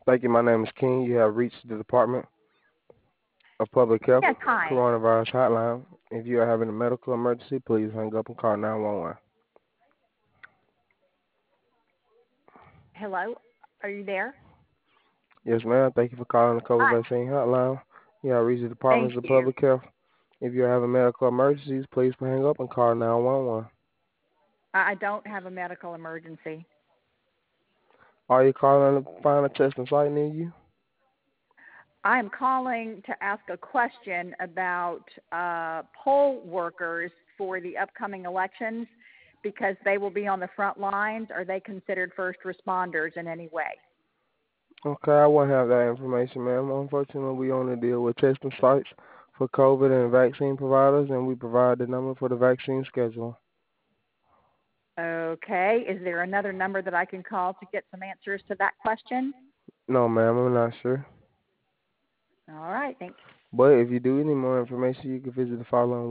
Thank you. My name is King. You have reached the Department of Public Health Yes, hi. Coronavirus Hotline. If you are having a medical emergency, please hang up and call 911. Hello? Are you there? Yes, ma'am. Thank you for calling the COVID Hi. vaccine hotline. You have reached the Thank Department of you. Public Health. If you are having medical emergencies, please hang up and call 911. I don't have a medical emergency. Are you calling to find a testing site near you? I am calling to ask a question about poll workers for the upcoming elections because they will be on the front lines. Are they considered first responders in any way? Okay, I won't have that information, ma'am. Unfortunately, we only deal with testing sites for COVID and vaccine providers, and we provide the number for the vaccine schedule. Okay. Is there another number that I can call to get some answers to that question? No, ma'am, I'm not sure. All right. Thanks. But if you do need more information, you can visit the following